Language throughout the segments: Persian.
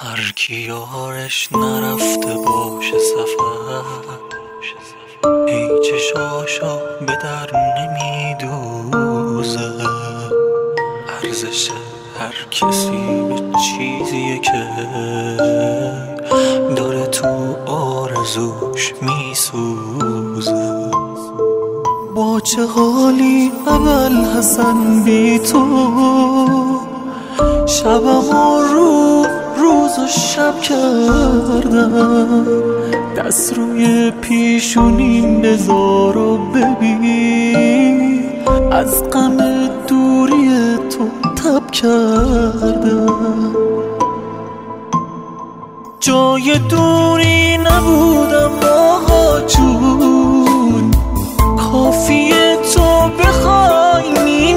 هر کی یارش نرفته باشه سفر، ای چشاشا به در نمیدوزه. ارزش هر کسی به چیزیه که داره تو آرزوش میسوزه. با چه حالی ابوالحسن بی تو، شبم و روز و شب کردم. دست روی پیشونین بذار و ببین، از غم دوری تو تب کردم. جای دوری نبودم آقا جون، کافیه تو بخوای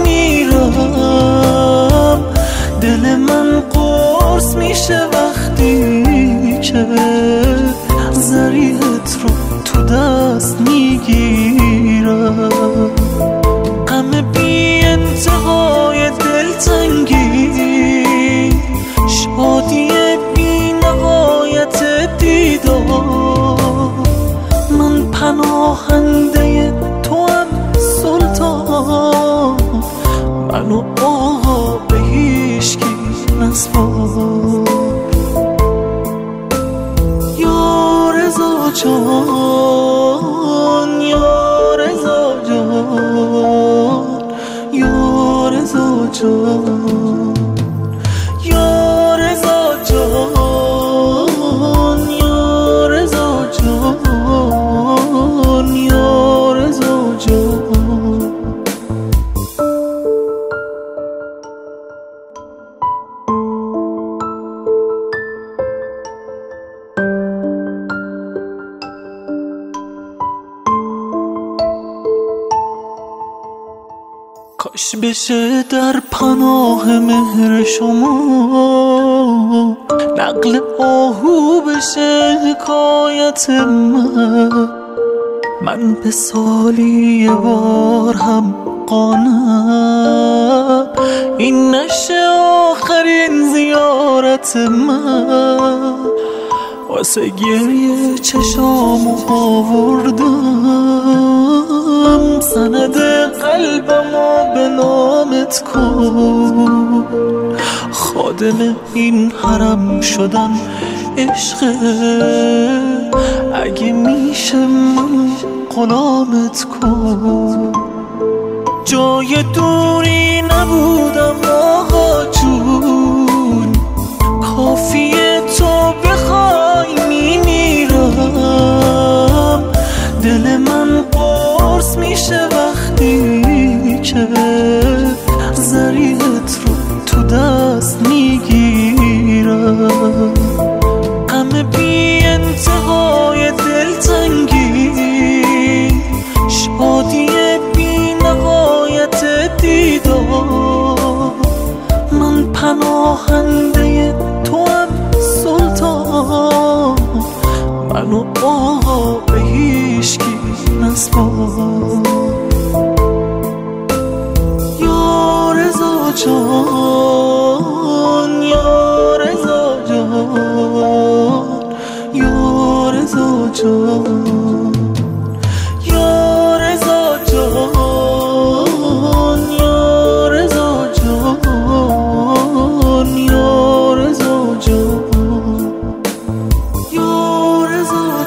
میمیرم. دل من قرص میشه وقتی که ضریحت رو تو دست میگیرم. غم بی انتهای دلتنگی، شادی بی نهایت دیدار. من پناهنده تو هم سلطان، منو آقا به هیچکی نسپار. یا رضا جان، یا رضا جان، یا رضا جان، یا رضا جان، یا رضا جان، یا رضا جان. کاش بشه در پناه مهر شما نقل آهو بشه حکایت من به سالی یه بار هم قانم. این نشه آخرین زیارت من، واسه گریه چشامو آوردم. سند قلبمو به نامت کن، خادم این حرم شدن عشقه. اگه میشه من غلامت کن. جای دوری نبودم آقا جون، کافیه تو بخوای میمیرم. دل من قرص میشه وقتی که ضریحت رو تو دست میگیرم. غم بی انتهای دلتنگی، شادی بی نهایت دیدار. من پناهنده تو هم سلطان، منو آقا به هیچکی نسپار. یا رضا جان، یا رضا جان، یا رضا جان، یا رضا جان، یا رضا جان، یا رضا جان، یا رضا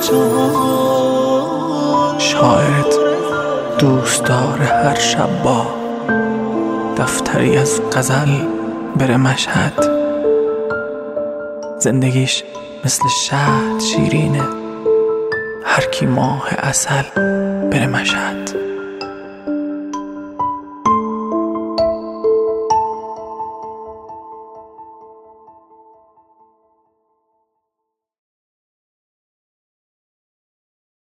جان. شاعرت دوست داره هر شب با دفتری از غزل بره مشهد. زندگیش مثل شهد شیرینه، هر کی ماه عسل بره مشهد.